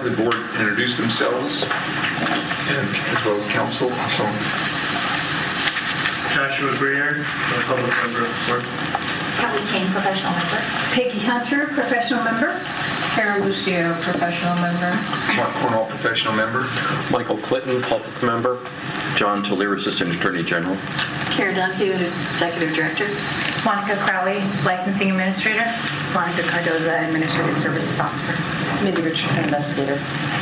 the board introduce themselves, and as well as council. So, Joshua Greer, public member of the board. Kelly King, professional member. Peggy Hunter, professional member. Karen Lucio, professional member. Mark Cornwall, professional member. Michael Clinton, public member. John Talier, Assistant Attorney General. Kara Dunphy, Executive Director. Monica Crowley, licensing administrator. Monica Cardoza, Administrative Services Officer. Mindy Richardson, investigator.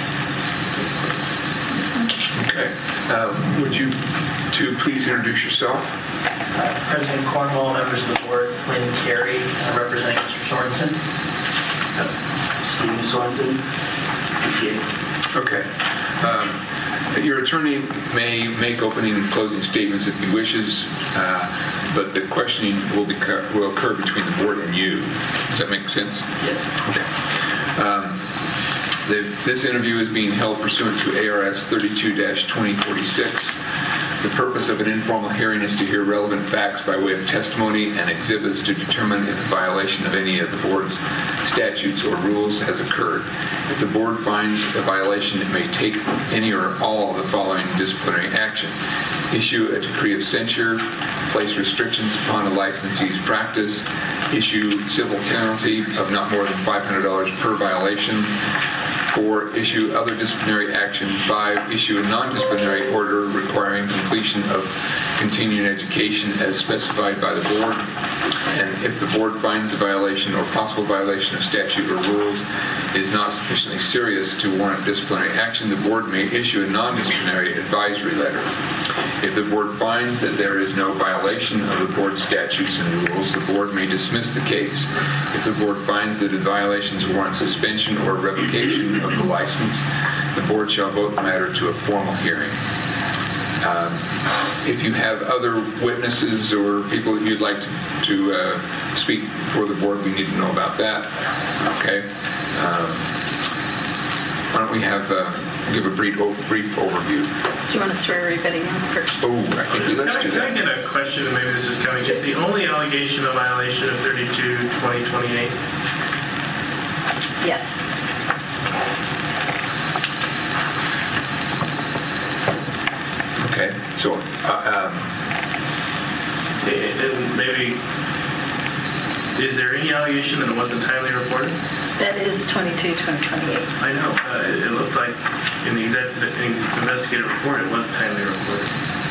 Okay. Would you two please introduce yourself? President Cornwall, members of the board, Lynn Carey, representing Mr. Sorensen. Stephen Sorensen, PTA. Okay. Your attorney may make opening and closing statements if he wishes, but the questioning will occur between the board and you. Does that make sense? Yes. Okay. This interview is being held pursuant to ARS 32-2046. The purpose of an informal hearing is to hear relevant facts by way of testimony and exhibits to determine if a violation of any of the board's statutes or rules has occurred. If the board finds a violation, it may take any or all of the following disciplinary action: issue a decree of censure, place restrictions upon a licensee's practice, issue civil penalty of not more than $500 per violation, 4, issue other disciplinary action. 5, issue a non-disciplinary order requiring completion of continuing education as specified by the board. And if the board finds the violation or possible violation of statute or rules is not sufficiently serious to warrant disciplinary action, the board may issue a non-disciplinary advisory letter. If the board finds that there is no violation of the board's statutes and rules, the board may dismiss the case. If the board finds that the violations warrant suspension or revocation of the license, the board shall vote the matter to a formal hearing. If you have other witnesses or people that you'd like to speak before the board, we need to know about that. Okay. Why don't we give a brief overview? Do you want to swear everybody in first? Oh, I think let's do Can I that. get a question, and maybe this is coming? Is the only allegation of violation of 32-2028? Yes. Okay, so Maybe, is there any allegation that it wasn't timely reported? That is 22-2028. I know. It looked like in the investigative report it was timely reported.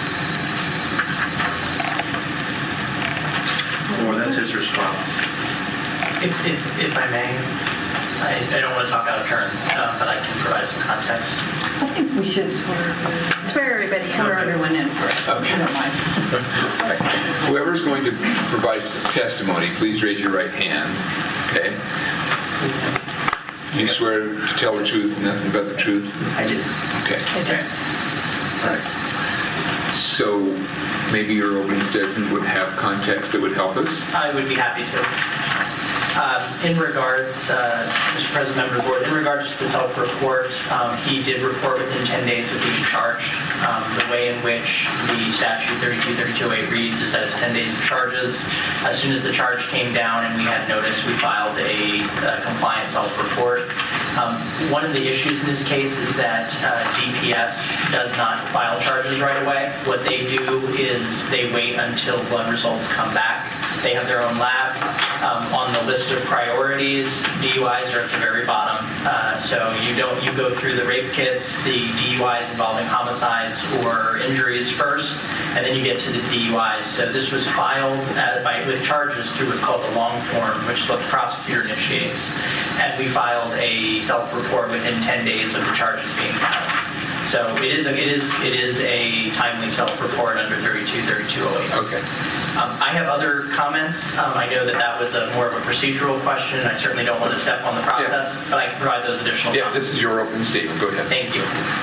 Or that's his response. If I may, I don't want to talk out of turn, but I can provide some context. I think we should Swear everybody in. swear everyone in first. Okay. If you don't mind. whoever's going to provide some testimony, please raise your right hand. Okay? You swear to tell the truth, nothing but the truth? I did. Okay. Okay. All right. So maybe your opening statement would have context that would help us? I would be happy to. In regards, Mr. President, member of the board, in regards to the self-report, he did report within 10 days of being charged. The way in which the statute 32-3208 reads is that it's 10 days of charges. As soon as the charge came down and we had notice, we filed a compliant self-report. One of the issues in this case is that DPS does not file charges right away. What they do is they wait until blood results come back. They have their own lab. On the list of priorities, DUIs are at the very bottom. So you go through the rape kits, the DUIs involving homicides or injuries first, and then you get to the DUIs. So this was filed with charges through what's called the long form, which is what the prosecutor initiates. And we filed a self-report within 10 days of the charges being filed. So it is a timely self-report under 32-3208. Okay. I have other comments. I know that was more of a procedural question, and I certainly don't want to step on the process, but I can provide those additional comments. This is your opening statement. Go ahead. Thank you.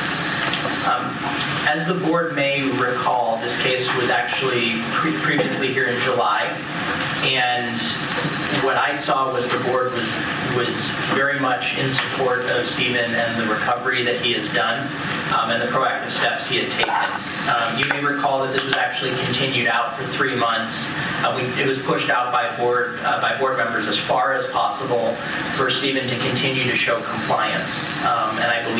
As the board may recall, this case was actually previously here in July, and what I saw was the board was very much in support of Stephen and the recovery that he has done and the proactive steps he had taken. You may recall that this was actually continued out for 3 months. It was pushed out by board members as far as possible for Stephen to continue to show compliance. And I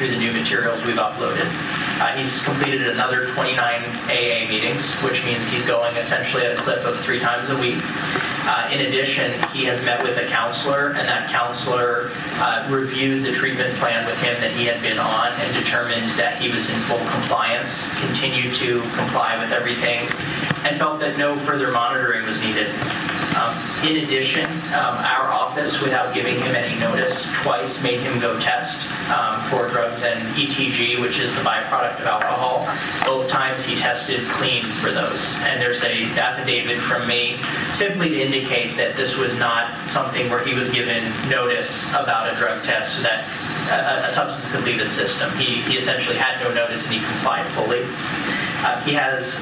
through the new materials we've uploaded. He's completed another 29 AA meetings, which means he's going essentially at a clip of 3 times a week. In addition, he has met with a counselor, and that counselor reviewed the treatment plan with him that he had been on and determined that he was in full compliance, continued to comply with everything, and felt that no further monitoring was needed. In addition, our office, without giving him any notice, twice made him go test for drugs and ETG, which is the byproduct of alcohol. Both times he tested clean for those. And there's a affidavit from me simply to indicate that this was not something where he was given notice about a drug test so that a substance could leave his system. He essentially had no notice and he complied fully. He has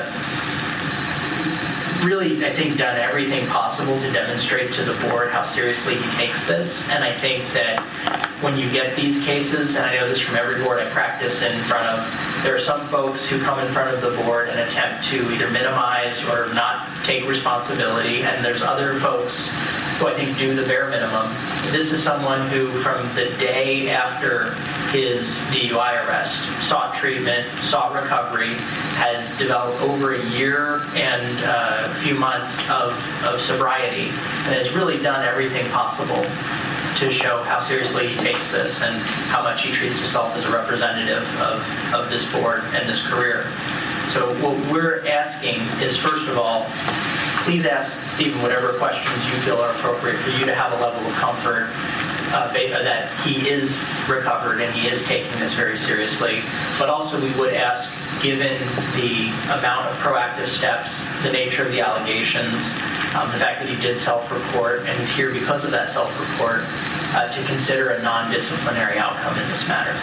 really, I think, done everything possible to demonstrate to the board how seriously he takes this. And I think that when you get these cases, and I know this from every board I practice in front of, there are some folks who come in front of the board and attempt to either minimize or not take responsibility, and there's other folks who I think do the bare minimum. This is someone who, from the day after his DUI arrest, sought treatment, sought recovery, has developed over a year and a few months of sobriety, and has really done everything possible to show how seriously he takes this and how much he treats himself as a representative of this board and this career. So what we're asking is, first of all, please ask Stephen whatever questions you feel are appropriate for you to have a level of comfort that he is recovered and he is taking this very seriously. But also we would ask, given the amount of proactive steps, the nature of the allegations, the fact that he did self-report and he's here because of that self-report, to consider a non-disciplinary outcome in this matter.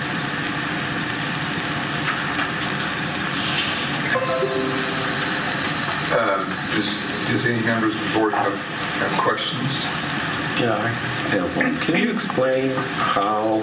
Does any members of the board have questions? Yeah, I have one. Can you explain how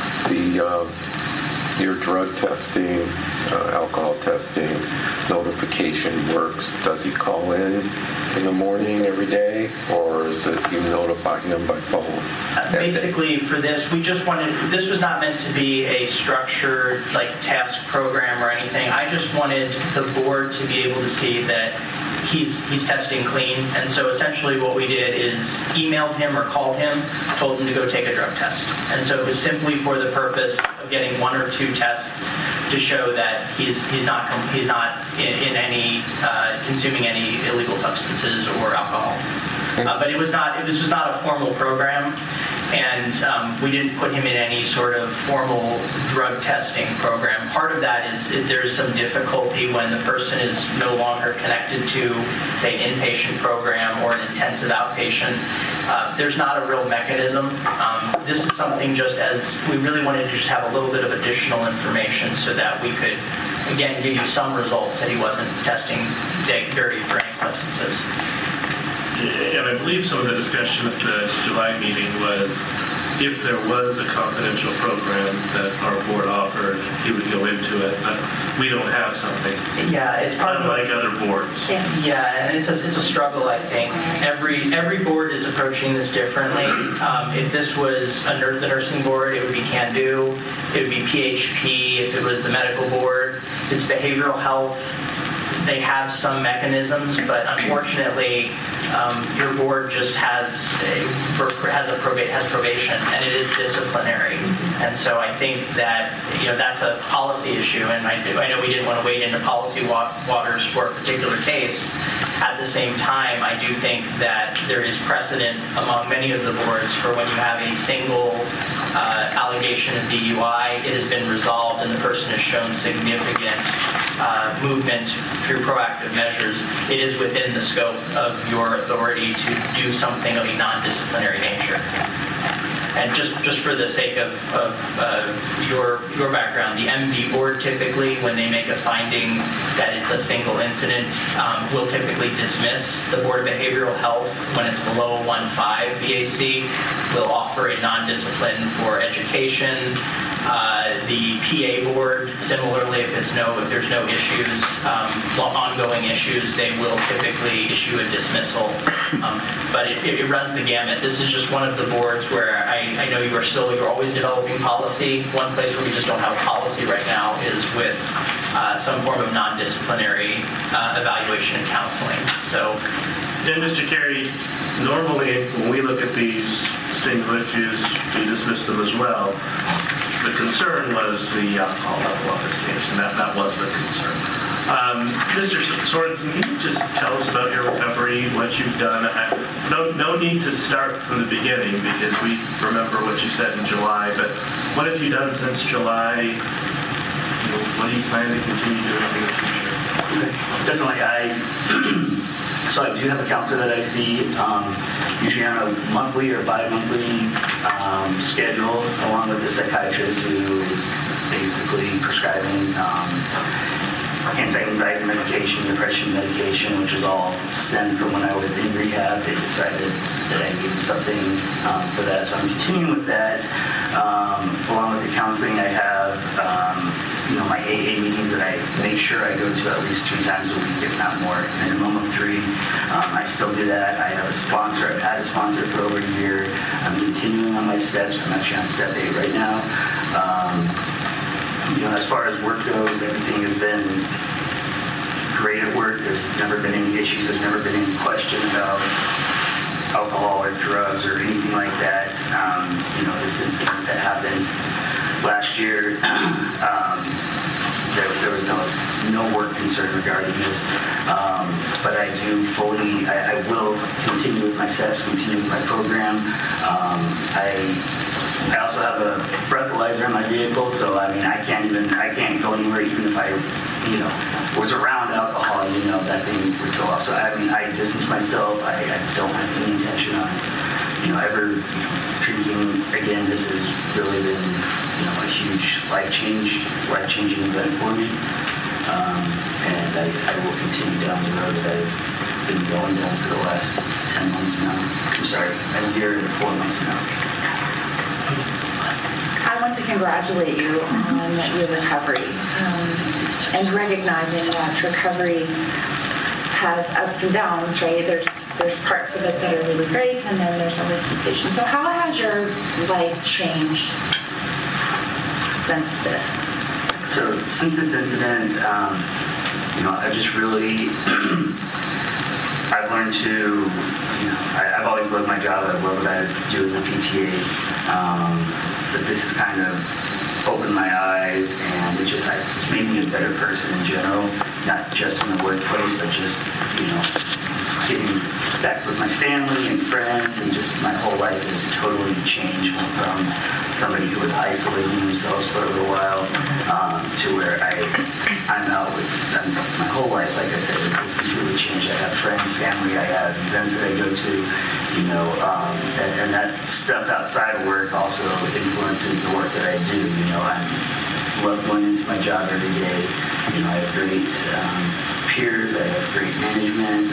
your drug testing, alcohol testing notification works? Does he call in the morning every day, or is it you notify him by phone? Basically, for this, we just wanted, this was not meant to be a structured task program or anything. I just wanted the board to be able to see that he's testing clean. And so essentially what we did is emailed him or called him, told him to go take a drug test. And so it was simply for the purpose of getting 1 or 2 tests to show that he's not in any consuming any illegal substances or alcohol. But this was not a formal program, and we didn't put him in any sort of formal drug testing program. Part of that is there's some difficulty when the person is no longer connected to, say, an inpatient program or an intensive outpatient. There's not a real mechanism. This is something just as we really wanted to just have a little bit of additional information so that we could, again, give you some results that he wasn't testing dirty for any substances. And I believe some of the discussion at the July meeting was if there was a confidential program that our board offered, he would go into it, but we don't have something. Yeah, it's probably unlike other boards. Yeah, and it's a struggle, I think. Every board is approaching this differently. If this was the nursing board, it would be CAN-DO. It would be PHP. If it was the medical board, if it's behavioral health, they have some mechanisms, but unfortunately, your board just has probation, and it is disciplinary. And so I think that that's a policy issue, and I know we didn't want to wade into policy waters for a particular case. At the same time, I do think that there is precedent among many of the boards for when you have a single allegation of DUI, it has been resolved, and the person has shown significant movement through proactive measures. It is within the scope of your authority to do something of a non-disciplinary nature. And just for the sake of your background, the MD board typically, when they make a finding that it's a single incident, will typically dismiss. The Board of Behavioral Health, when it's below a 1.5 BAC, will offer a non-discipline for education, The PA board, similarly, if there's no issues, ongoing issues, they will typically issue a dismissal. But it runs the gamut. This is just one of the boards where I know you're always developing policy. One place where we just don't have policy right now is with some form of non-disciplinary evaluation and counseling. So, And Mr. Carey, normally when we look at these single issues, we dismiss them as well. The concern was the alcohol level of this case, and that was the concern. Mr. Sorensen, can you just tell us about your recovery, what you've done? No need to start from the beginning because we remember what you said in July, but what have you done since July? What do you plan to continue doing in the future? Definitely, so I do have a counselor that I see, usually on a monthly or bi-monthly schedule, along with a psychiatrist who is basically prescribing anti-anxiety medication, depression medication, which is all stemmed from when I was in rehab. They decided that I needed something for that, so I'm continuing with that. Along with the counseling, I have my AA meetings that I make sure I go to at least 3 times a week, if not more, minimum of 3. I still do that. I have a sponsor. I've had a sponsor for over a year. I'm continuing on my steps. I'm actually on step 8 right now. As far as work goes, everything has been great at work. There's never been any issues. There's never been any question about alcohol or drugs or anything like that. This incident that happened last year, there was no work concern regarding this. But I will continue with my steps, continue with my program. I also have a breathalyzer in my vehicle, so I can't go anywhere even if I was around alcohol, that thing would go off. So I distance myself. I don't have any intention on ever drinking again. This has really been a huge life-changing event for me. And I will continue down the road that I've been going down for the last 10 months now. I'm sorry, a year and 4 months now. I want to congratulate you on your recovery and recognizing that recovery has ups and downs, right? There's parts of it that are really great, and then there's always temptation. So how has your life changed since this? So since this incident, I've just really, I've learned to, I've always loved my job. I love what I do as a PTA. But this has kind of opened my eyes, and it's made me a better person in general, not just in the workplace, but just, getting back with my family and friends, and just my whole life has totally changed from somebody who was isolating themselves for a little while to where I'm out with my whole life. Like I said, it's really changed. I have friends, family, I have events that I go to, and that stuff outside of work also influences the work that I do. I love going into my job every day. I have great peers, I have great management.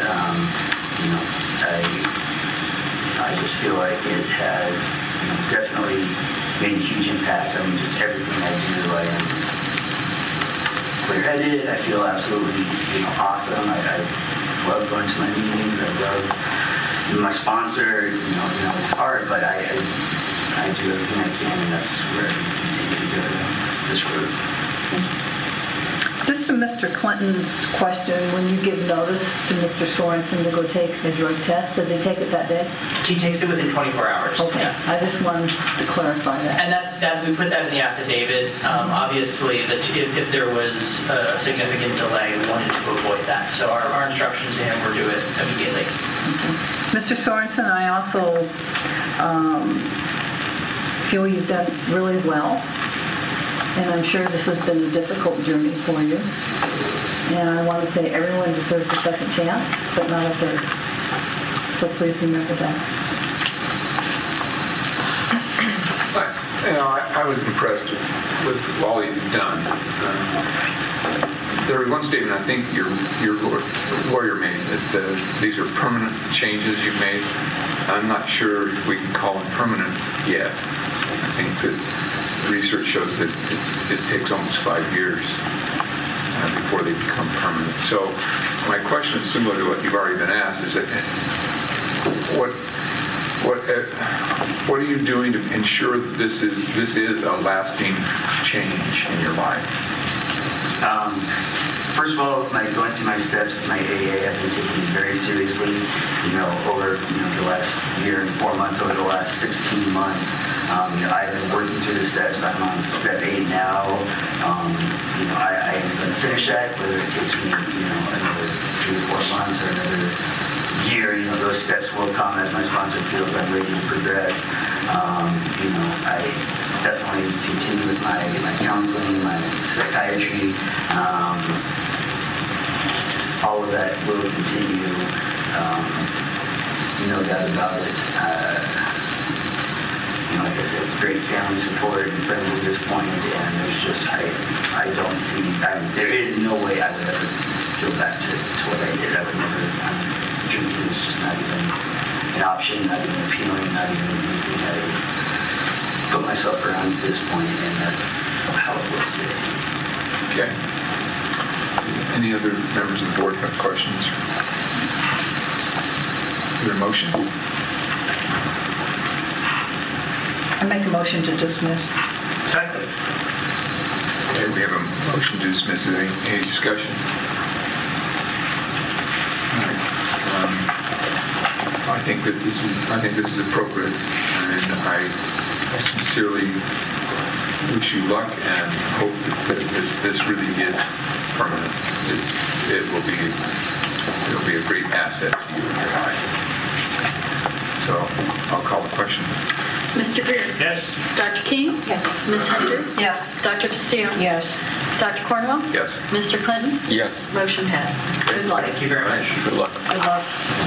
I just feel like it has definitely made a huge impact on just everything I do. I am clear-headed. I feel absolutely awesome. I love going to my meetings. I love my sponsor. It's hard, but I do everything I can, and that's where I continue to go down this road. Just to Mr. Clinton's question, when you give notice to Mr. Sorensen to go take the drug test, does he take it that day? he takes it within 24 hours. Okay, Yeah. I just wanted to clarify that. And that we put that in the affidavit. Obviously, if there was a significant delay, we wanted to avoid that. So our instructions to him were do it immediately. Mr. Sorensen, I also feel you've done really well. And I'm sure this has been a difficult journey for you. And I want to say everyone deserves a second chance, but not a third. So please remember that. I was impressed with all you've done. There was one statement I think your lawyer made that these are permanent changes you've made. I'm not sure if we can call them permanent yet. I think that research shows that it takes almost 5 years before they become permanent. So my question is similar to what you've already been asked, is that what are you doing to ensure that this is a lasting change in your life? First of all, going through my steps with my AA, I've been taking it very seriously. Over the last year and 4 months, over the last 16 months, I've been working through the steps. I'm on step 8 now. I am going to finish that, whether it takes me another 3 or 4 months or another year. Those steps will come as my sponsor feels I'm ready to progress. I definitely continue with my counseling, my psychiatry. All of that will continue, no doubt about it. Like I said, great family support and friends at this point, and there's just, I don't see, there is no way I would ever go back to what I did. I would never, drinking is just not even an option, not even appealing, not even anything I put myself around at this point, and that's how it will stay. Okay. Any other members of the board have questions? Is there a motion? I make a motion to dismiss. Second. Okay, we have a motion to dismiss. Is there any discussion? All right. I think this is appropriate, and I sincerely wish you luck and hope that this really is permanent. It'll be a great asset to you in your life. So I'll call the question. Mr. Greer? Yes. Dr. King? Yes. Ms. Hunter? Yes. Dr. Castillo? Yes. Dr. Cornwell? Yes. Mr. Clinton? Yes. Motion passed. Good luck. Thank you very much. Good luck. Good luck.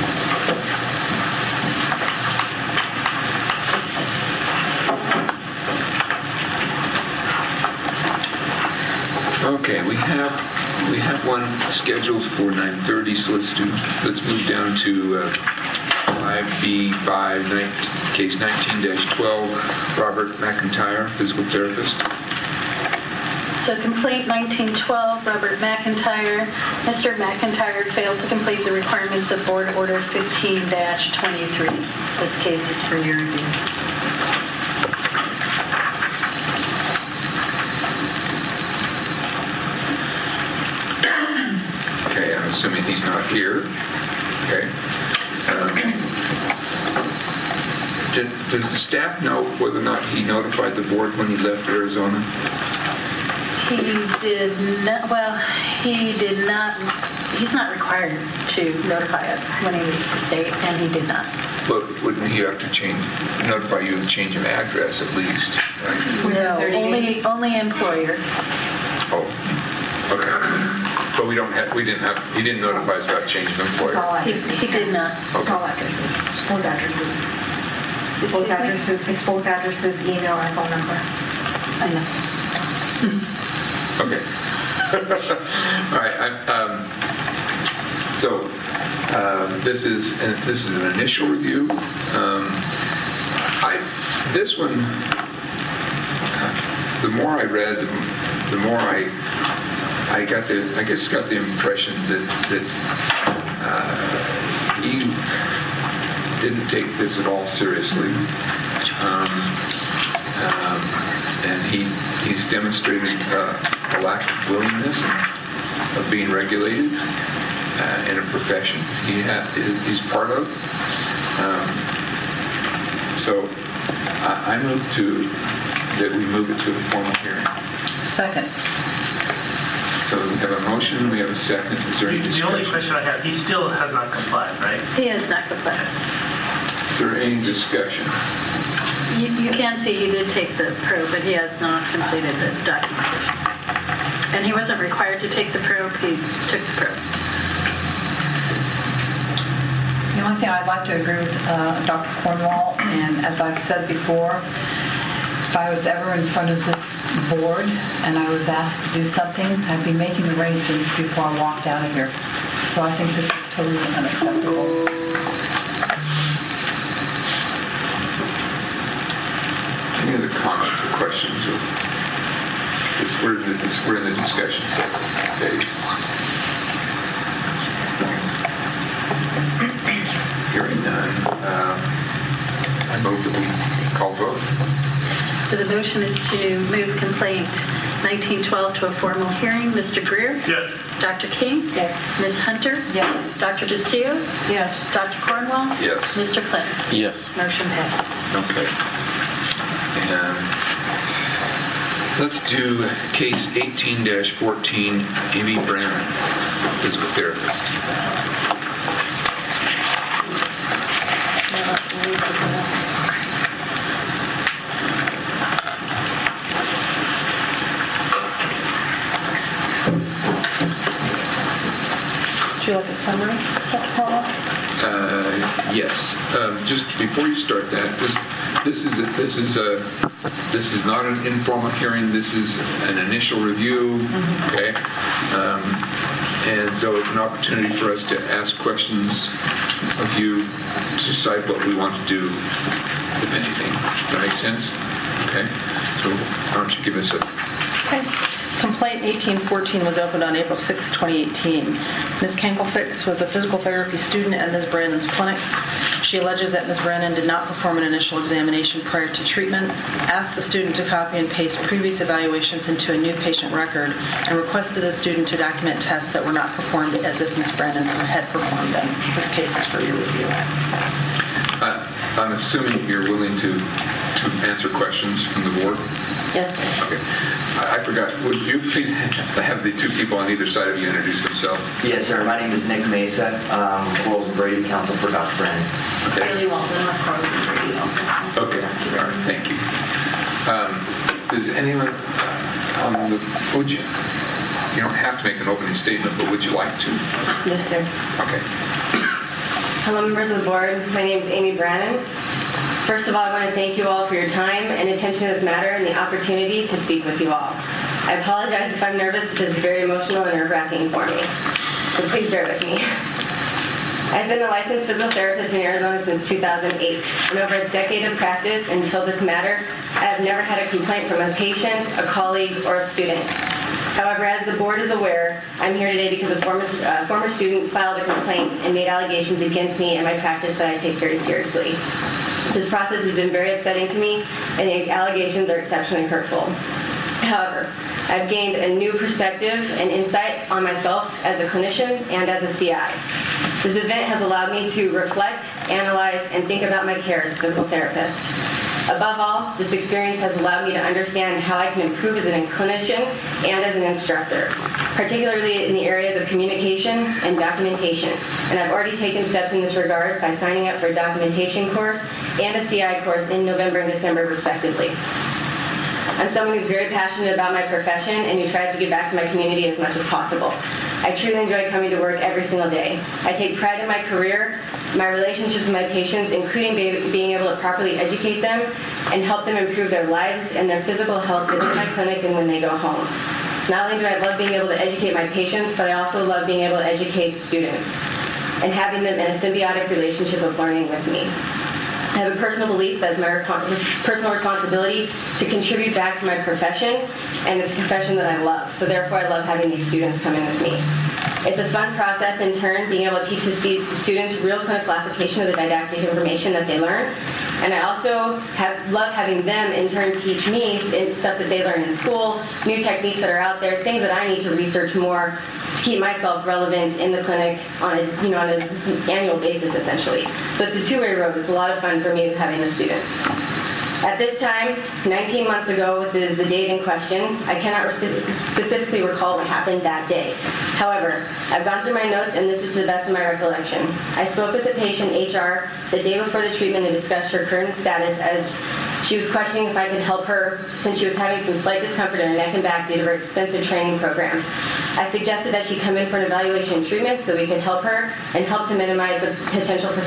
Okay, we have one scheduled for 9:30, so let's move down to 5B5, case 19-12, Robert McIntyre, physical therapist. So complaint 1912, Robert McIntyre. Mr. McIntyre failed to complete the requirements of Board Order 15-23. This case is for your review. Okay, I'm assuming he's not here. Okay. Does the staff know whether or not he notified the board when he left Arizona? He did not, he's not required to notify us when he leaves the state, and he did not. But wouldn't he have to notify you of the change of address at least, right? No, only employer. Oh, okay. But he didn't notify us about change of employer. He did not. It's all addresses. Both addresses. It's both addresses, email, and phone number. I know. Okay. All right. This is an initial review. This one, the more I read, the more I got the impression that he didn't take this at all seriously, and he's demonstrated a lack of willingness of being regulated in a profession he's part of. So I move that we move it to a formal hearing. Second. So we have a motion, we have a second. Is there any The discussion? only question I have, he still has not complied, right? He has not complied. Is there any discussion? You can see he did take the probe, but he has not completed the documentation. And he wasn't required to take the probe, he took the probe. The only thing I'd like to agree with Dr. Cornwall, and as I've said before, if I was ever in front of this board and I was asked to do something, I'd be making arrangements before I walked out of here. So I think this is totally unacceptable. Any other comments or questions? We're in the discussion phase. Hearing none. I move that we call vote. So the motion is to move complaint 1912 to a formal hearing. Mr. Greer? Yes. Dr. King? Yes. Ms. Hunter? Yes. Dr. Castillo? Yes. Dr. Cornwall? Yes. Mr. Clinton? Yes. Motion passed. Okay. And let's do case 18-14, Amy Brannon, physical therapist. Would you like a summary, Dr. Cornwall? Yes. Just before you start that, this is not an informal hearing. This is an initial review. Okay. And so it's an opportunity for us to ask questions of you to decide what we want to do, if anything. Does that make sense? Okay. So why don't you give us a... Okay. Complaint 1814 was opened on April 6, 2018. Ms. Kankelfix was a physical therapy student at Ms. Brannon's clinic. She alleges that Ms. Brannon did not perform an initial examination prior to treatment, asked the student to copy and paste previous evaluations into a new patient record, and requested the student to document tests that were not performed as if Ms. Brannon had performed them. This case is for your review. I'm assuming you're willing to answer questions from the board? Yes, sir. Okay. I forgot. Would you please have the two people on either side of you introduce themselves? Yes, sir. My name is Nick Mesa, Rolls and Brady counsel for Dr. Brannon. Okay. Bailey Walton with Rolls and Brady also. Okay. All right. Thank you. Does anyone would you don't have to make an opening statement, but would you like to? Yes, sir. Okay. Hello, members of the board. My name is Amy Brannon. First of all, I want to thank you all for your time and attention to this matter and the opportunity to speak with you all. I apologize if I'm nervous because it's very emotional and nerve-wracking for me. So please bear with me. I've been a licensed physical therapist in Arizona since 2008. In over a decade of practice until this matter, I have never had a complaint from a patient, a colleague, or a student. However, as the board is aware, I'm here today because a former student filed a complaint and made allegations against me and my practice that I take very seriously. This process has been very upsetting to me, and the allegations are exceptionally hurtful. However, I've gained a new perspective and insight on myself as a clinician and as a CI. This event has allowed me to reflect, analyze, and think about my care as a physical therapist. Above all, this experience has allowed me to understand how I can improve as a clinician and as an instructor, particularly in the areas of communication and documentation. And I've already taken steps in this regard by signing up for a documentation course and a CI course in November and December, respectively. I'm someone who's very passionate about my profession and who tries to give back to my community as much as possible. I truly enjoy coming to work every single day. I take pride in my career, my relationships with my patients, including being able to properly educate them and help them improve their lives and their physical health within my clinic and when they go home. Not only do I love being able to educate my patients, but I also love being able to educate students and having them in a symbiotic relationship of learning with me. I have a personal belief that it's my personal responsibility to contribute back to my profession, and it's a profession that I love. So therefore, I love having these students come in with me. It's a fun process, in turn, being able to teach the students real clinical application of the didactic information that they learn. And I also love having them, in turn, teach me stuff that they learn in school, new techniques that are out there, things that I need to research more to keep myself relevant in the clinic on an annual basis, essentially. So it's a two-way road. It's a lot of fun for me having the students. At this time, 19 months ago, is the date in question. I cannot specifically recall what happened that day. However, I've gone through my notes, and this is the best of my recollection. I spoke with the patient, HR, the day before the treatment and discussed her current status as she was questioning if I could help her since she was having some slight discomfort in her neck and back due to her extensive training programs. I suggested that she come in for an evaluation and treatment so we could help her and help to minimize the potential for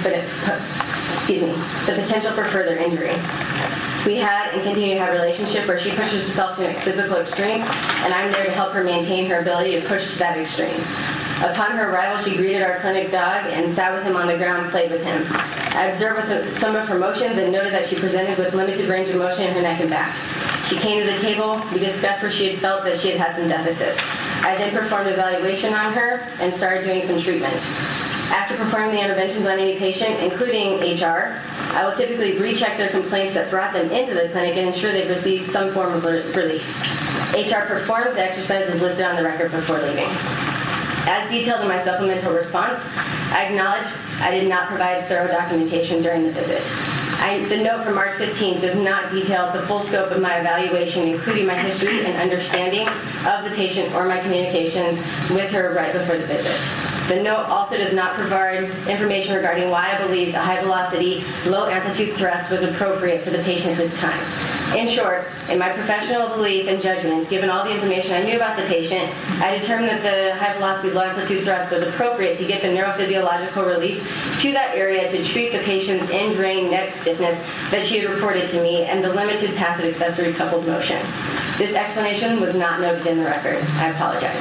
further injury. We had and continue to have a relationship where she pushes herself to a physical extreme, and I'm there to help her maintain her ability to push to that extreme. Upon her arrival, she greeted our clinic dog and sat with him on the ground and played with him. I observed some of her motions and noted that she presented with limited range of motion in her neck and back. She came to the table, we discussed where she had felt that she had had some deficits. I then performed an evaluation on her and started doing some treatment. After performing the interventions on any patient, including HR, I will typically recheck their complaints that brought them into the clinic and ensure they've received some form of relief. HR performed the exercises listed on the record before leaving. As detailed in my supplemental response, I acknowledge I did not provide thorough documentation during the visit. The note from March 15th does not detail the full scope of my evaluation, including my history and understanding of the patient or my communications with her right before the visit. The note also does not provide information regarding why I believed a high-velocity, low-amplitude thrust was appropriate for the patient at this time. In short, in my professional belief and judgment, given all the information I knew about the patient, I determined that the high-velocity, low-amplitude thrust was appropriate to get the neurophysiological release to that area to treat the patient's in-brain neck stiffness that she had reported to me and the limited passive accessory coupled motion. This explanation was not noted in the record. I apologize.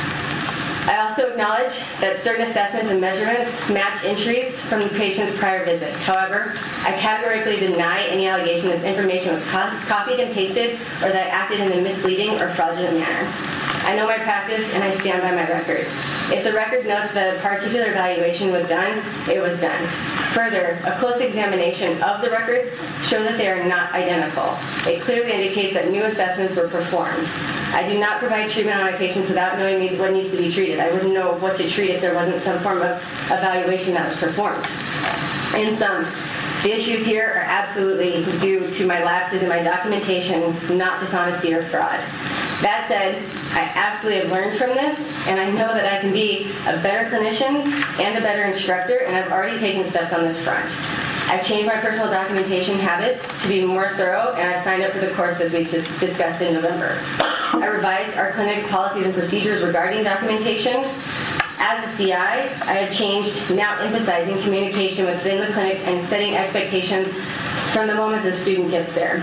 I also acknowledge that certain assessments and measurements match entries from the patient's prior visit. However, I categorically deny any allegation this information was copied and pasted or that I acted in a misleading or fraudulent manner. I know my practice and I stand by my record. If the record notes that a particular evaluation was done, it was done. Further, a close examination of the records show that they are not identical. It clearly indicates that new assessments were performed. I do not provide treatment on my patients without knowing what needs to be treated. I wouldn't know what to treat if there wasn't some form of evaluation that was performed. In sum, the issues here are absolutely due to my lapses in my documentation, not dishonesty or fraud. That said, I absolutely have learned from this, and I know that I can be a better clinician and a better instructor, and I've already taken steps on this front. I've changed my personal documentation habits to be more thorough, and I've signed up for the course as we discussed in November. I revised our clinic's policies and procedures regarding documentation. As a CI, I have changed, now emphasizing communication within the clinic and setting expectations from the moment the student gets there.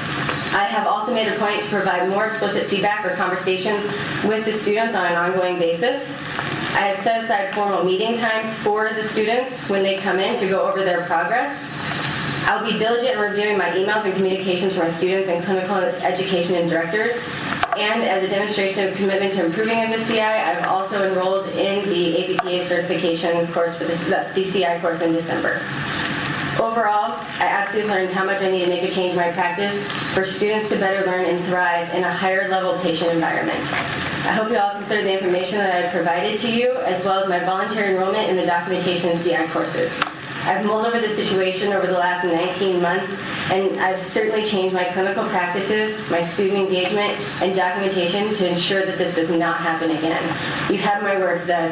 I have also made a point to provide more explicit feedback or conversations with the students on an ongoing basis. I have set aside formal meeting times for the students when they come in to go over their progress. I'll be diligent in reviewing my emails and communications from my students and clinical education and directors. And as a demonstration of commitment to improving as a CI, I've also enrolled in the APTA certification course for the CI course in December. Overall, I absolutely learned how much I need to make a change in my practice for students to better learn and thrive in a higher level patient environment. I hope you all consider the information that I have provided to you, as well as my voluntary enrollment in the documentation and CI courses. I've mulled over this situation over the last 19 months, and I've certainly changed my clinical practices, my student engagement, and documentation to ensure that this does not happen again. You have my word that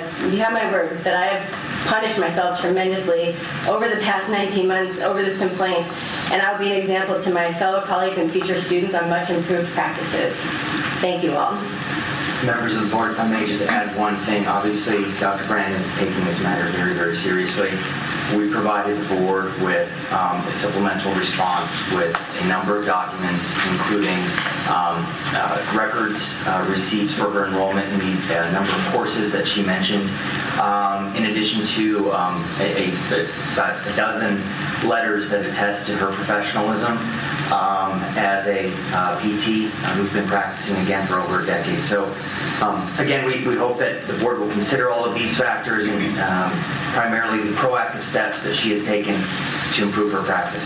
I have punished myself tremendously over the past 19 months over this complaint, and I'll be an example to my fellow colleagues and future students on much improved practices. Thank you all. Members of the board, if I may just add one thing. Obviously, Dr. Brandon is taking this matter very, very seriously. We provided the board with a supplemental response with a number of documents, including records, receipts for her enrollment in the number of courses that she mentioned, in addition to about a dozen letters that attest to her professionalism as a PT who's been practicing again for over a decade. So again, we hope that the board will consider all of these factors and primarily the proactive steps that she has taken to improve her practice.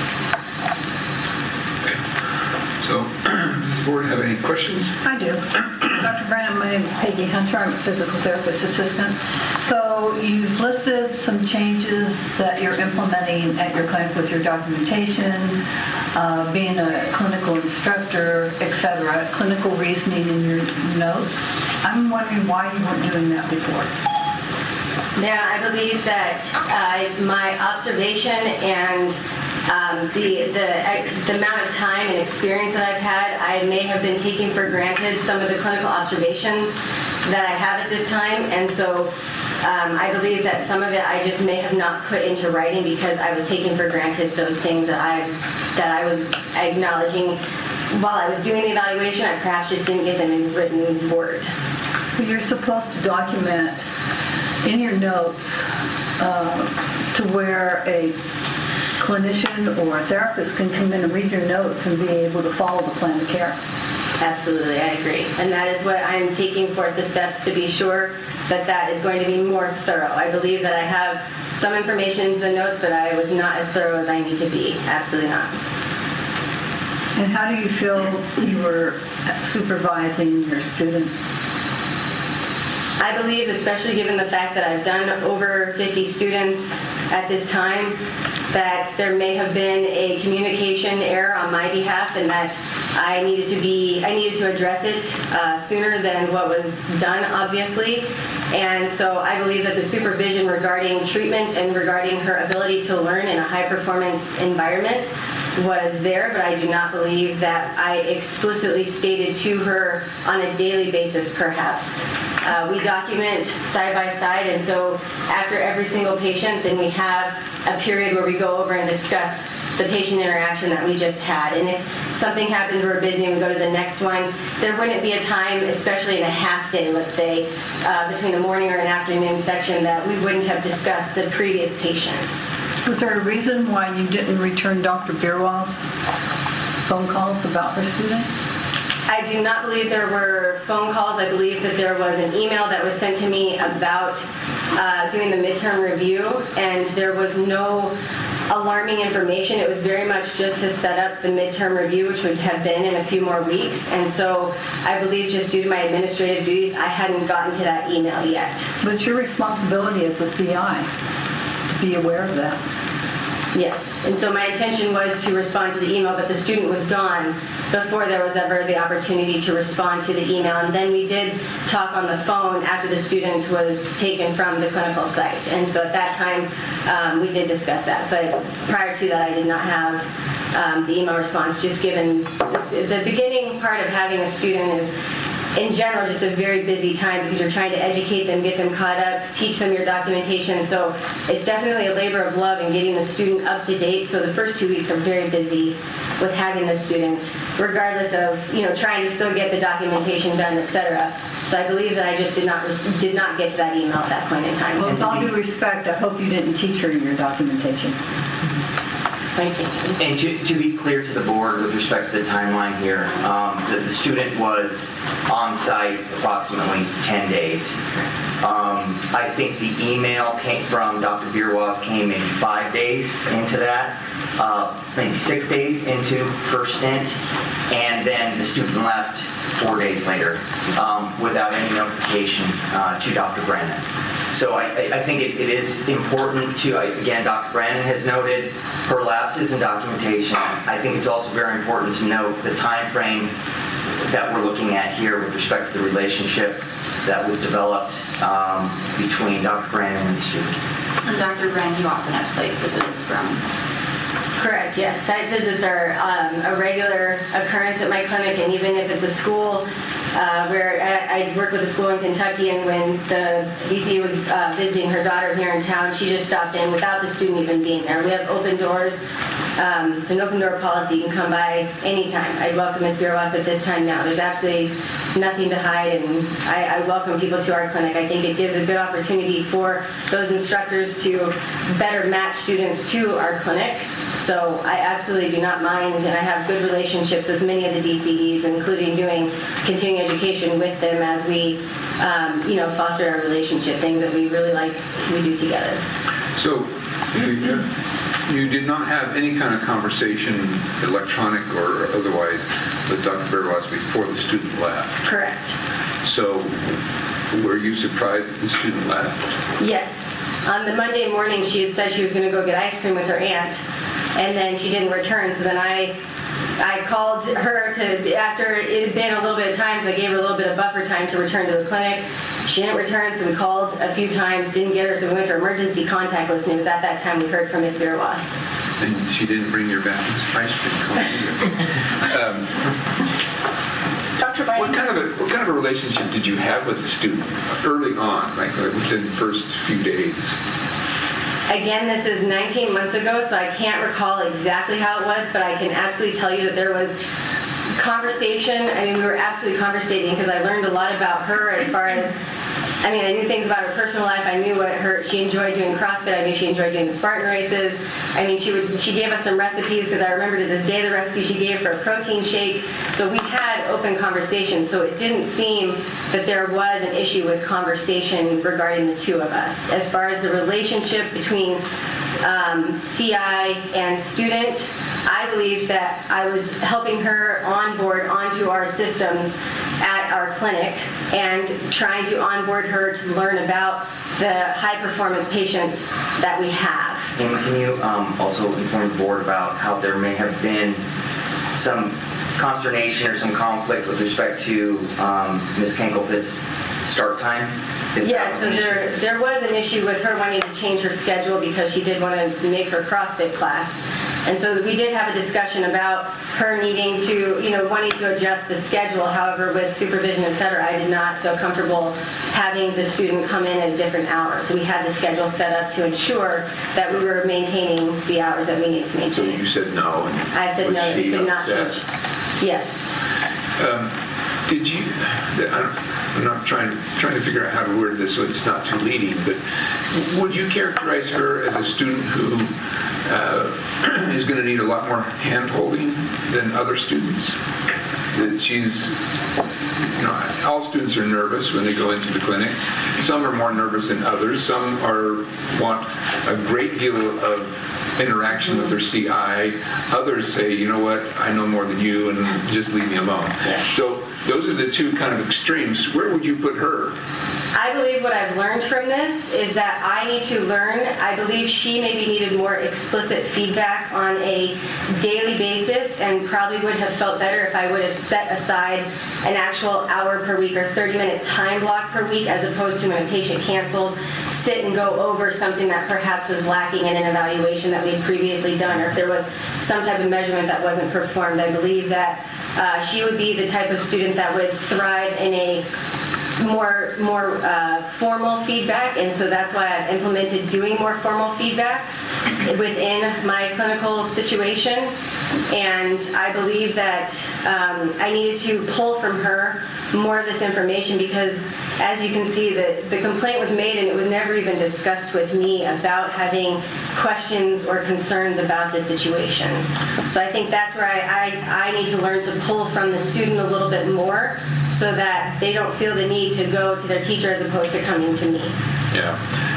Okay. So, does the board have any questions? I do. Dr. Brandon, my name is Peggy Hunter. I'm a physical therapist assistant. So you've listed some changes that you're implementing at your clinic with your documentation, being a clinical instructor, etc., clinical reasoning in your notes. I'm wondering why you weren't doing that before. Yeah, I believe that my observation and the amount of time and experience that I've had, I may have been taking for granted some of the clinical observations that I have at this time, and so I believe that some of it I just may have not put into writing because I was taking for granted those things that I was acknowledging while I was doing the evaluation. I perhaps just didn't get them in written word. Well, you're supposed to document in your notes to where a clinician or a therapist can come in and read your notes and be able to follow the plan of care. Absolutely, I agree. And that is what I'm taking forth the steps to be sure that that is going to be more thorough. I believe that I have some information into the notes, but I was not as thorough as I need to be. Absolutely not. And how do you feel you were supervising your student? I believe, especially given the fact that I've done over 50 students at this time, that there may have been a communication error on my behalf and that I needed to address it sooner than what was done, obviously. And so I believe that the supervision regarding treatment and regarding her ability to learn in a high-performance environment was there, but I do not believe that I explicitly stated to her on a daily basis, perhaps. We document side by side, and so after every single patient, then we have a period where we go over and discuss the patient interaction that we just had. And if something happens, we're busy and we go to the next one, there wouldn't be a time, especially in a half day, let's say, between a morning or an afternoon section that we wouldn't have discussed the previous patients. Was there a reason why you didn't return Dr. Birwell's phone calls about her student? I do not believe there were phone calls. I believe that there was an email that was sent to me about doing the midterm review, and there was no alarming information. It was very much just to set up the midterm review, which would have been in a few more weeks. And so I believe just due to my administrative duties, I hadn't gotten to that email yet. But it's your responsibility as a CI to be aware of that. Yes, and so my intention was to respond to the email, but the student was gone before there was ever the opportunity to respond to the email. And then we did talk on the phone after the student was taken from the clinical site. And so at that time, we did discuss that. But prior to that, I did not have the email response, just given the beginning part of having a student is, in general, just a very busy time because you're trying to educate them, get them caught up, teach them your documentation. So it's definitely a labor of love in getting the student up to date. So the first 2 weeks are very busy with having the student, regardless of, trying to still get the documentation done, etc. So I believe that I just did not get to that email at that point in time. Well, with all due respect, I hope you didn't teach her your documentation. And to be clear to the board with respect to the timeline here, the student was on site approximately 10 days. I think the email came from Dr. Birwas came maybe 5 days into that, maybe 6 days into her stint, and then the student left 4 days later without any notification to Dr. Brannon. So I think it is important to, again, Dr. Brannon has noted her lapses in documentation. I think it's also very important to note the time frame that we're looking at here with respect to the relationship that was developed between Dr. Brannon and the student. And Dr. Brannon, you often have site visits from? Correct, yes. Site visits are a regular occurrence at my clinic, and even if it's a school where I work with a school in Kentucky, and when the DC was visiting her daughter here in town, she just stopped in without the student even being there. We have open doors. It's an open door policy. You can come by anytime. I welcome Ms. Birwas at this time now. There's absolutely nothing to hide, and I welcome people to our clinic. I think it gives a good opportunity for those instructors to better match students to our clinic. So I absolutely do not mind, and I have good relationships with many of the DCEs, including doing continuing education with them as we, foster our relationship, things that we really like we do together. So you did not have any kind of conversation, electronic or otherwise, with Dr. Birwas before the student left? Correct. So were you surprised that the student left? Yes. On the Monday morning, she had said she was going to go get ice cream with her aunt, and then she didn't return. So then I called her after it had been a little bit of time, so I gave her a little bit of buffer time to return to the clinic. She didn't return, so we called a few times, didn't get her, so we went to emergency contact list, and it was at that time we heard from Ms. Birwas. And she didn't bring your balanced ice cream cone either. Dr. Brannon. What kind of a relationship did you have with the student early on, like within the first few days? Again, this is 19 months ago, so I can't recall exactly how it was, but I can absolutely tell you that there was Conversation, I mean, we were absolutely conversating because I learned a lot about her as far as, I mean, I knew things about her personal life. I knew she enjoyed doing CrossFit. I knew she enjoyed doing the Spartan races. I mean, she gave us some recipes because I remember to this day the recipe she gave for a protein shake. So we had open conversations. So it didn't seem that there was an issue with conversation regarding the two of us. As far as the relationship between CI and student, I believed that I was helping her onboard onto our systems at our clinic and trying to onboard her to learn about the high-performance patients that we have. Can you also inform the board about how there may have been some consternation or some conflict with respect to Ms. Kenkelfitz's start time? Yes, so there was an issue with her wanting to change her schedule because she did want to make her CrossFit class. And so we did have a discussion about her needing to, wanting to adjust the schedule. However, with supervision, et cetera, I did not feel comfortable having the student come in at a different hour. So we had the schedule set up to ensure that we were maintaining the hours that we need to maintain. So you said no. I said no, we could not change. Yes. Did you? I'm not trying to figure out how to word this so it's not too leading, but would you characterize her as a student who is going to need a lot more hand-holding than other students? That she's, all students are nervous when they go into the clinic. Some are more nervous than others. Some want a great deal of interaction with their CI. Others say, you know what, I know more than you, and just leave me alone. Yeah. So those are the two kind of extremes. Where would you put her? I believe what I've learned from this is that I need to learn. I believe she maybe needed more explicit feedback on a daily basis and probably would have felt better if I would have set aside an actual hour per week or 30-minute time block per week as opposed to when a patient cancels, sit and go over something that perhaps was lacking in an evaluation that we had previously done, or if there was some type of measurement that wasn't performed. I believe that she would be the type of student that would thrive in a more formal feedback, and so that's why I've implemented doing more formal feedbacks within my clinical situation. And I believe that I needed to pull from her more of this information because, as you can see, the complaint was made and it was never even discussed with me about having questions or concerns about the situation. So I think that's where I need to learn to pull from the student a little bit more so that they don't feel the need to go to their teacher as opposed to coming to me. Yeah.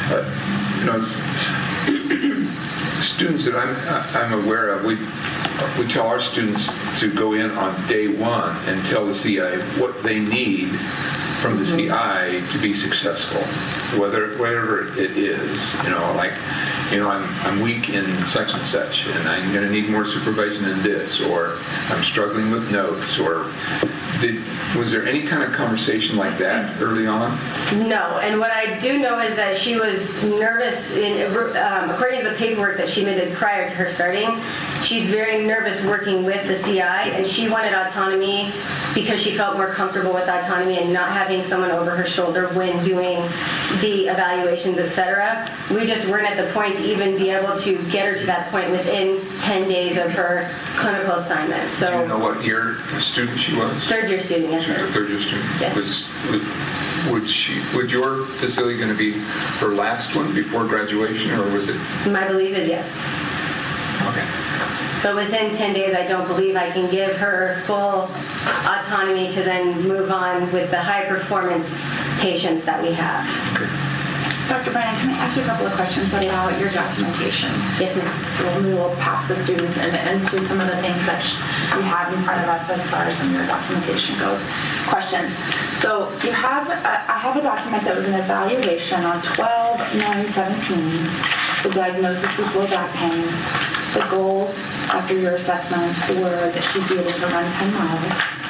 Students that I'm aware of, we tell our students to go in on day one and tell the CI what they need from the CI to be successful, whatever it is. I'm weak in such and such, and I'm going to need more supervision in this, or I'm struggling with notes, or was there any kind of conversation like that early on? No, and what I do know is that she was nervous, according to the paperwork that she submitted prior to her starting, she's very nervous working with the CI, and she wanted autonomy because she felt more comfortable with autonomy and not having someone over her shoulder when doing the evaluations, etc. We just weren't at the point to even be able to get her to that point within 10 days of her clinical assignment. So, do you know what year student she was? Third year student, yes, sir. Third year student. Yes. Would your facility going to be her last one before graduation, or was it? My belief is yes. Okay. But within 10 days, I don't believe I can give her full autonomy to then move on with the high-performance patients that we have. Okay. Dr. Brennan, can I ask you a couple of questions about your documentation? Yes, ma'am. So we will pass the students into some of the things that we have in front of us as far as some of your documentation goes. Questions. So you have, I have a document that was an evaluation on 12/9/17. The diagnosis was low back pain. The goals after your assessment were that she'd be able to run 10 miles.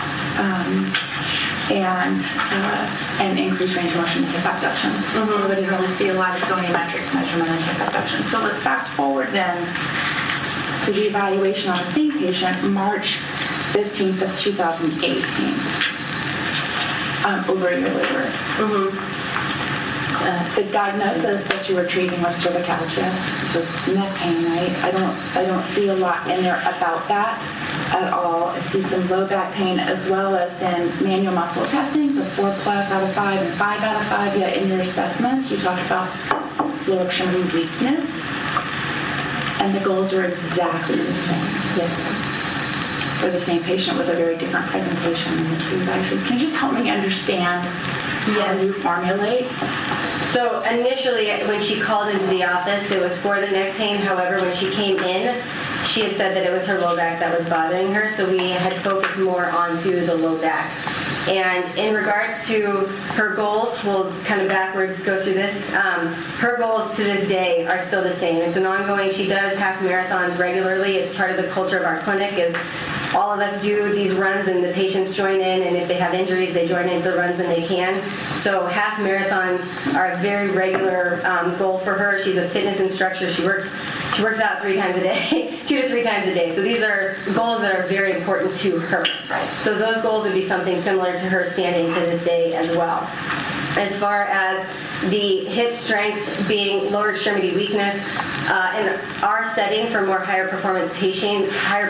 And increased range of motion and hip abduction. We didn't really see a lot of goniometric measurement in hip abduction. So let's fast forward then to the evaluation on the same patient, March 15th of 2018. Over a year later. The diagnosis that you were treating was cervicalgia. This was neck pain, right? I don't see a lot in there about that. at all. I see some low back pain as well as then manual muscle testing, so 4+ out of 5 and 5 out of 5. Yet in your assessment, you talked about lower extremity weakness, and the goals are exactly the same. Yes. For the same patient with a very different presentation in the two evaluations. Can you just help me understand how you formulate? So initially, when she called into the office, it was for the neck pain. However, when she came in, she had said that it was her low back that was bothering her, so we had focused more onto the low back. And in regards to her goals, we'll kind of backwards go through this. Her goals to this day are still the same. It's an ongoing, she does half marathons regularly. It's part of the culture of our clinic is all of us do these runs and the patients join in, and if they have injuries, they join into the runs when they can. So half marathons are a very regular goal for her. She's a fitness instructor. She works out 3 times a day, 2 to 3 times a day. So these are goals that are very important to her. So those goals would be something similar to her standing to this day as well. As far as the hip strength being lower extremity weakness, in our setting for more higher performance patients,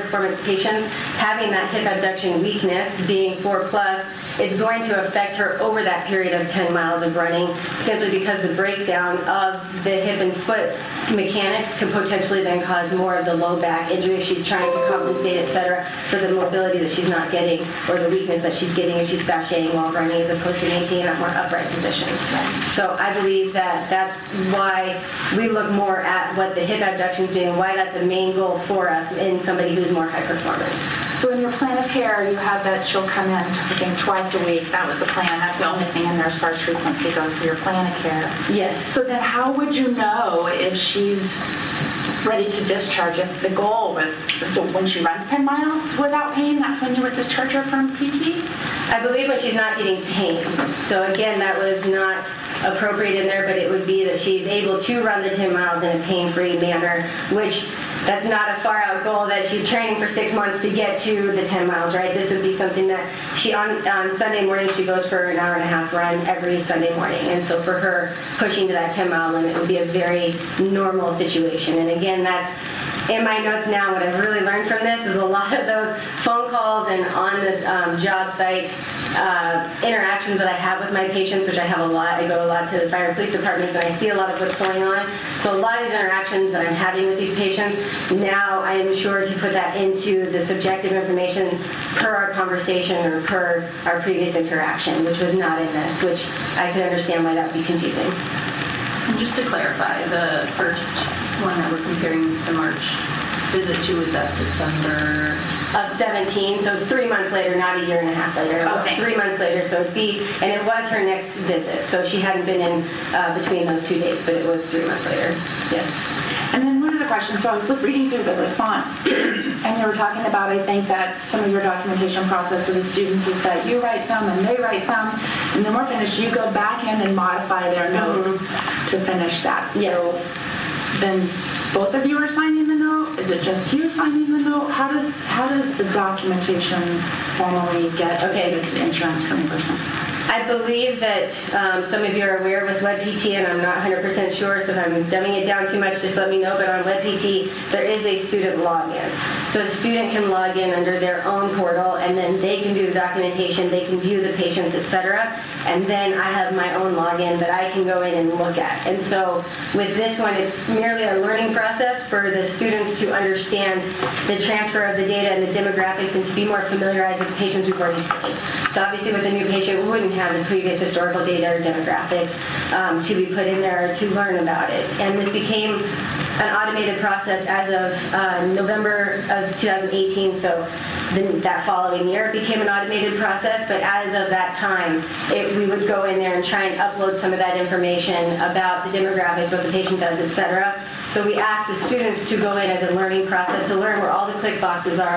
having that hip abduction weakness being 4+, it's going to affect her over that period of 10 miles of running simply because the breakdown of the hip and foot mechanics could potentially then cause more of the low back injury if she's trying to compensate, etc., for the mobility that she's not getting or the weakness that she's getting if she's sashaying while running as opposed to maintaining a more upright position. So I believe that that's why we look more at what the hip abduction is doing, why that's a main goal for us in somebody who's more high performance. So in your plan of care, you have that she'll come in, I think, twice a week. That was the plan. That's the only thing in there as far as frequency goes for your plan of care. Yes. So then how would you know if she's ready to discharge? If the goal was, so when she runs 10 miles without pain, that's when you would discharge her from PT? I believe when she's not getting pain. So again, that was not appropriate in there, but it would be that she's able to run the 10 miles in a pain-free manner, which that's not a far-out goal that she's training for 6 months to get to the 10 miles, right? This would be something that she, on Sunday morning, she goes for an hour-and-a-half run every Sunday morning. And so for her, pushing to that 10-mile limit would be a very normal situation. And again, that's in my notes now. What I've really learned from this is a lot of those phone calls and on the job site interactions that I have with my patients, which I have a lot. I go a lot to the fire and police departments, and I see a lot of what's going on. So a lot of these interactions that I'm having with these patients, now I am sure to put that into the subjective information per our conversation or per our previous interaction, which was not in this, which I could understand why that would be confusing. And just to clarify, the first one that we're comparing the March visit to, was that December? Of 17, so it's 3 months later, not a year and a half later. It was 3 months later, so it'd be, and it was her next visit, so she hadn't been in between those 2 dates, but it was 3 months later, yes. And then one other question. So I was reading through the response, and you were talking about, I think, that some of your documentation process for the students is that you write some and they write some, and then we're finished, you go back in and modify their note to finish that. Yes. So then both of you are signing the note? Is it just you signing the note? How does the documentation formally get submitted to insurance for reimbursement? I believe that some of you are aware with WebPT, and I'm not 100% sure, so if I'm dumbing it down too much, just let me know. But on WebPT, there is a student login. So a student can log in under their own portal, and then they can do the documentation, they can view the patients, etc. And then I have my own login that I can go in and look at. And so with this one, it's merely a learning process for the students to understand the transfer of the data and the demographics and to be more familiarized with the patients we've already seen. So obviously with a new patient, we wouldn't have the previous historical data or demographics to be put in there to learn about it. And this became an automated process as of November of 2018, so that following year it became an automated process, but as of that time, we would go in there and try and upload some of that information about the demographics, what the patient does, etc. So we asked the students to go in as a learning process to learn where all the click boxes are.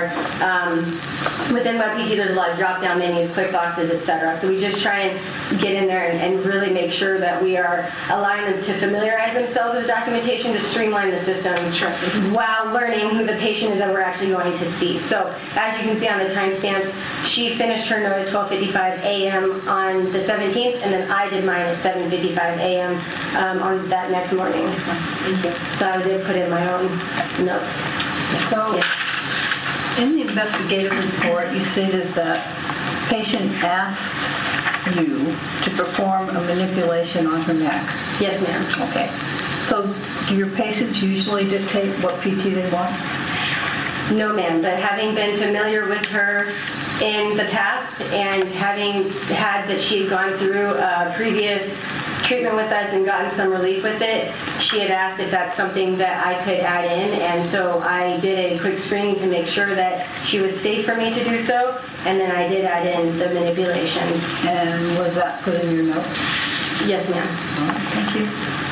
Within WebPT, there's a lot of drop-down menus, click boxes, etc. So we just try and get in there and really make sure that we are allowing them to familiarize themselves with the documentation to streamline the system while learning who the patient is that we're actually going to see. So as you can see on the timestamps, she finished her note at 12:55 a.m. on the 17th, and then I did mine at 7:55 a.m. On that next morning. Thank you. So I was able to put in my own notes. So In the investigative report, you stated that patient asked you to perform a manipulation on her neck. Yes, ma'am. Okay. So do your patients usually dictate what PT they want? No, ma'am, but having been familiar with her in the past and having had that she had gone through a previous treatment with us and gotten some relief with it, she had asked if that's something that I could add in, and so I did a quick screening to make sure that she was safe for me to do so, and then I did add in the manipulation. And was that put in your notes? Yes, ma'am. All right, thank you.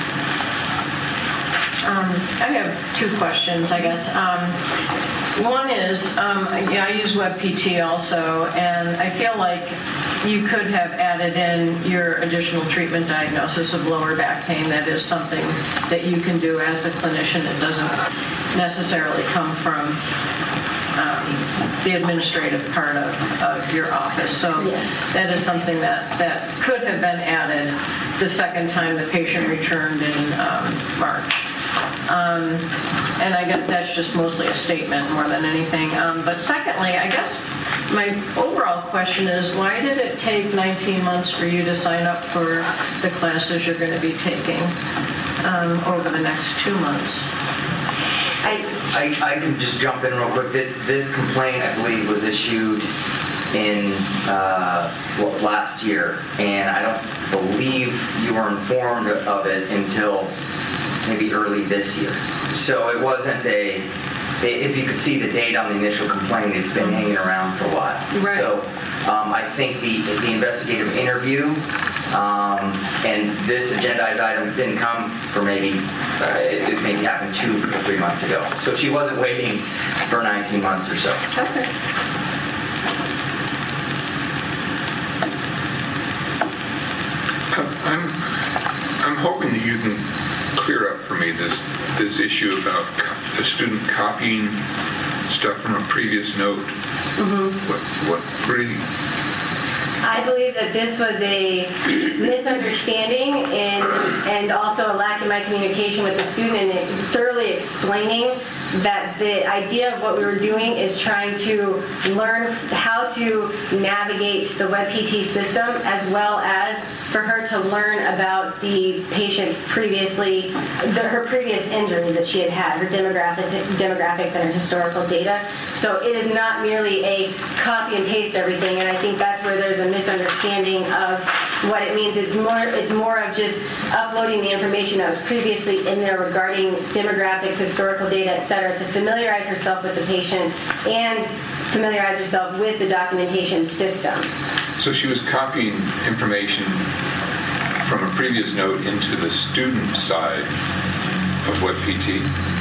I have two questions, I guess. One is, I use WebPT also, and I feel like you could have added in your additional treatment diagnosis of lower back pain. That is something that you can do as a clinician. It doesn't necessarily come from the administrative part of your office. So yes, that is something that could have been added the second time the patient returned in March. And I guess that's just mostly a statement more than anything. But secondly, I guess my overall question is, why did it take 19 months for you to sign up for the classes you're going to be taking over the next 2 months? I can just jump in real quick. This complaint, I believe, was issued in last year, and I don't believe you were informed of it until maybe early this year. So it wasn't if you could see the date on the initial complaint, it's been hanging around for a while. Right. So I think the investigative interview and this agendized item didn't come for maybe, it maybe happened 2 or 3 months ago. So she wasn't waiting for 19 months or so. Okay. I'm hoping that you can clear up for me this issue about the student copying stuff from a previous note. Mm-hmm. What really? I believe that this was a misunderstanding and also a lack in my communication with the student and thoroughly explaining that the idea of what we were doing is trying to learn how to navigate the WebPT system, as well as for her to learn about the patient previously, her previous injuries that she had had, her demographics and her historical data. So it is not merely a copy and paste everything, and I think that's where there's a misunderstanding of what it means. It's more of just uploading the information that was previously in there regarding demographics, historical data, etc., to familiarize herself with the patient and familiarize herself with the documentation system. So she was copying information from a previous note into the student side of WebPT?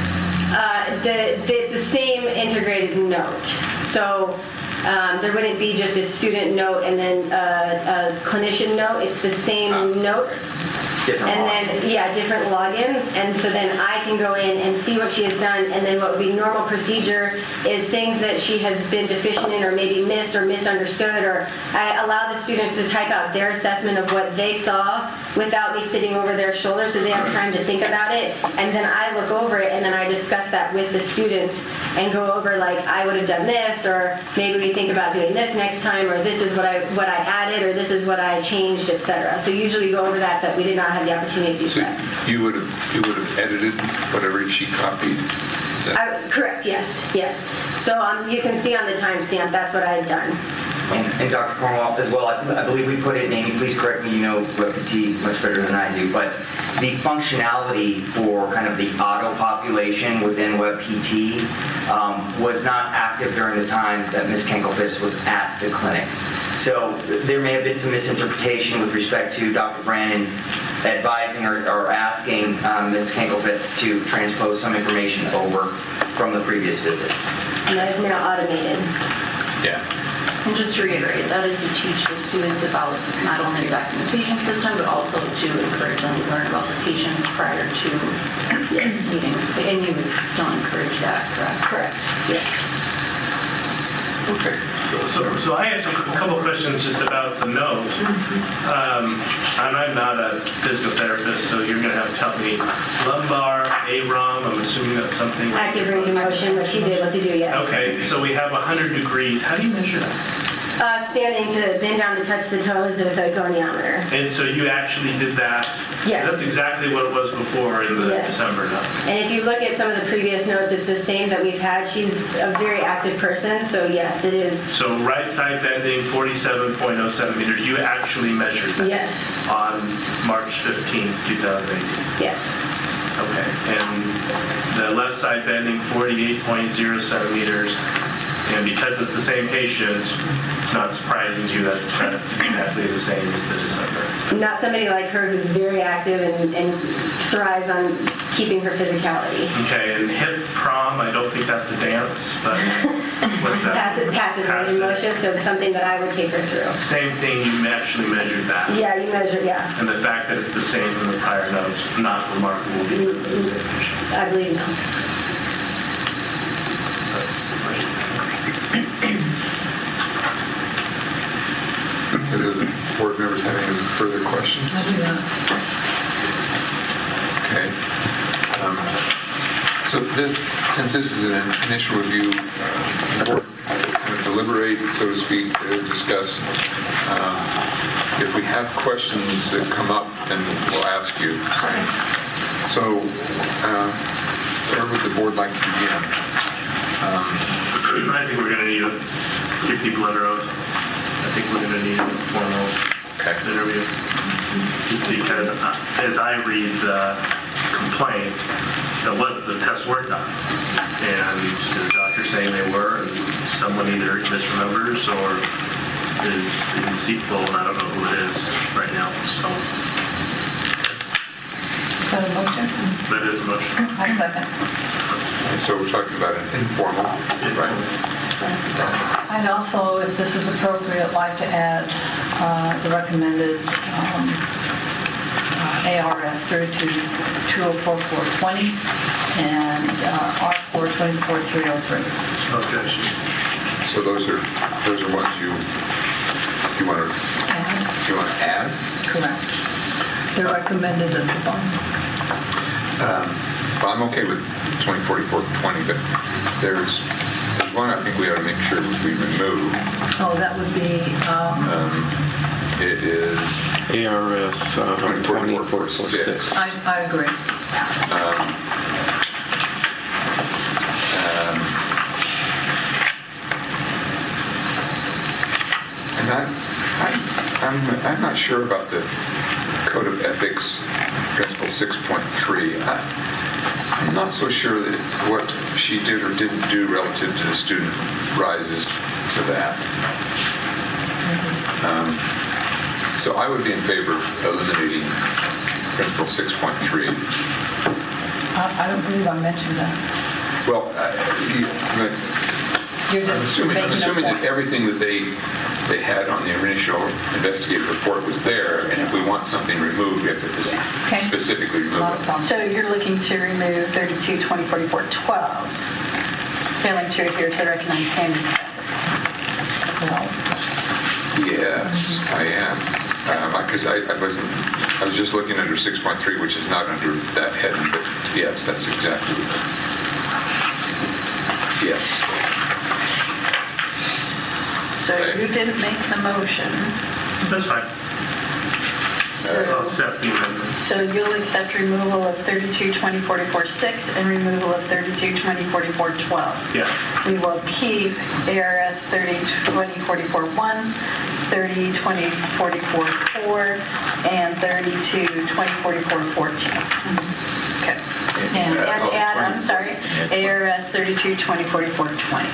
It's the same integrated note. So there wouldn't be just a student note and then a clinician note. It's the same note. Different and logins. then, yeah, different logins. And so then I can go in and see what she has done. And then what would be normal procedure is things that she had been deficient in or maybe missed or misunderstood, or I allow the student to type out their assessment of what they saw without me sitting over their shoulder so they have time to think about it. And then I look over it and then I discuss that with the student and go over, like, I would have done this, or maybe we think about doing this next time, or this is what I added, or this is what I changed, etc. So usually we go over that, but we did not have the opportunity to do So that. you would have edited whatever she copied? Correct, yes. So you can see on the timestamp, that's what I had done. And Dr. Cornwall as well, I believe we put it, and Amy, please correct me, you know WebPT much better than I do, but the functionality for kind of the auto-population within WebPT was not active during the time that Ms. Kenkelfis was at the clinic. So there may have been some misinterpretation with respect to Dr. Brannon advising or asking Ms. Kenkelfis to transpose some information over from the previous visit. And that is now automated. Yeah. And just to reiterate, that is to teach the students about not only the documentation system, but also to encourage them to learn about the patients prior to meetings. And you would still encourage that, correct? Correct, yes. Okay. So I have a couple questions just about the note. And I'm not a physical therapist, so you're going to have to tell me lumbar, AROM, I'm assuming that's something. Active range of motion, what she's able to do, yes. Okay, so we have 100 degrees. How do you measure that? Standing to bend down to touch the toes with a goniometer. And so you actually did that? Yes. That's exactly what it was before in the Yes. December note. And if you look at some of the previous notes, it's the same that we've had. She's a very active person, so yes, it is. So right side bending, 47.07 meters. You actually measured that? Yes. On March 15th, 2018? Yes. Okay. And the left side bending, 48.07 meters. And because it's the same patient, it's not surprising to you that that's exactly the same as the December. Not somebody like her who's very active and thrives on keeping her physicality. Okay, and hip prom, I don't think that's a dance, but what's that? Passive range of motion, so something that I would take her through. Same thing, you actually measured that. Yeah, you measure, yeah. And the fact that it's the same in the prior notes, not remarkable because it's the same patient. I believe no. Do the board members have any further questions? I do not. Okay. So since this is an initial review, the board kind of deliberate, so to speak, discuss. If we have questions that come up, then we'll ask you. So where would the board like to begin? I think we're going to need to give people under oath. I think we're going to need a formal interview. Because as I read the complaint, the tests weren't done. And the doctor's saying they were, and someone either misremembers or is deceitful, and I don't know who it is right now. So Is that a motion? that is a motion. I second. And so we're talking about an informal, right? I'd also, if this is appropriate, like to add the recommended ARS 32-204-420 and R4 24-303. Okay. So those are ones you want to add? Correct. They're recommended at the bottom. Well, I'm okay with 2044-20, but there's one I think we ought to make sure we remove. Oh, that would be... It is ARS 2446. I agree. And I'm not sure about the Code of Ethics, Principle 6.3. I'm not so sure that what she did or didn't do relative to the student rises to that. So I would be in favor of eliminating Principle 6.3. I don't believe I mentioned that. Well, You're I'm just assuming making a that point. everything that they had on the initial investigative report was there, and if we want something removed, we have to specifically remove Not a it. problem. So you're looking to remove 32-2044-12, failing to adhere to recognized standards of ethics. Yes, I am. Because I was just looking under 6.3, which is not under that heading, but yes, that's exactly. Yes. So you didn't make the motion. That's fine. I'll accept the amendment. So you'll accept removal of 32-2044-6 and removal of 32-2044-12. Yes. We will keep ARS 30-2044-1, 30-2044-4, and 32-2044-14. Okay. And add, I'm sorry, ARS 32-2044-20.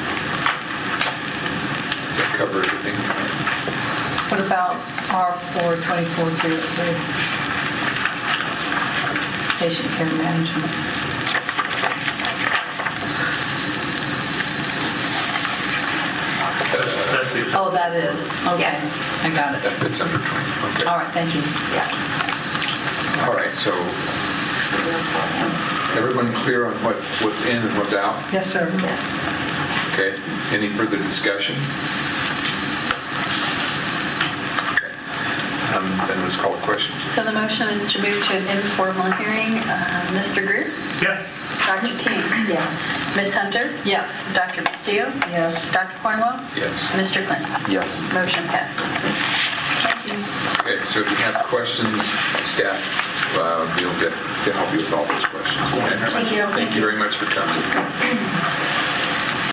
Does that cover everything? What about R4 24-303? Patient care management. Oh, that is. Okay. Yes. I got it. That fits under 20. Okay. All right, thank you. All right, so everyone clear on what's in and what's out? Yes, sir. Yes. Okay. Any further discussion? Questions? So the motion is to move to an informal hearing. Mr. Greer? Yes. Dr. King? Yes. Ms. Hunter? Yes. Dr. Castillo? Yes. Dr. Cornwell? Yes. Mr. Clinton? Yes. Motion passes. Okay, so if you have questions, staff will be able to help you with all those questions. Okay? Thank you. Thank you very much for coming.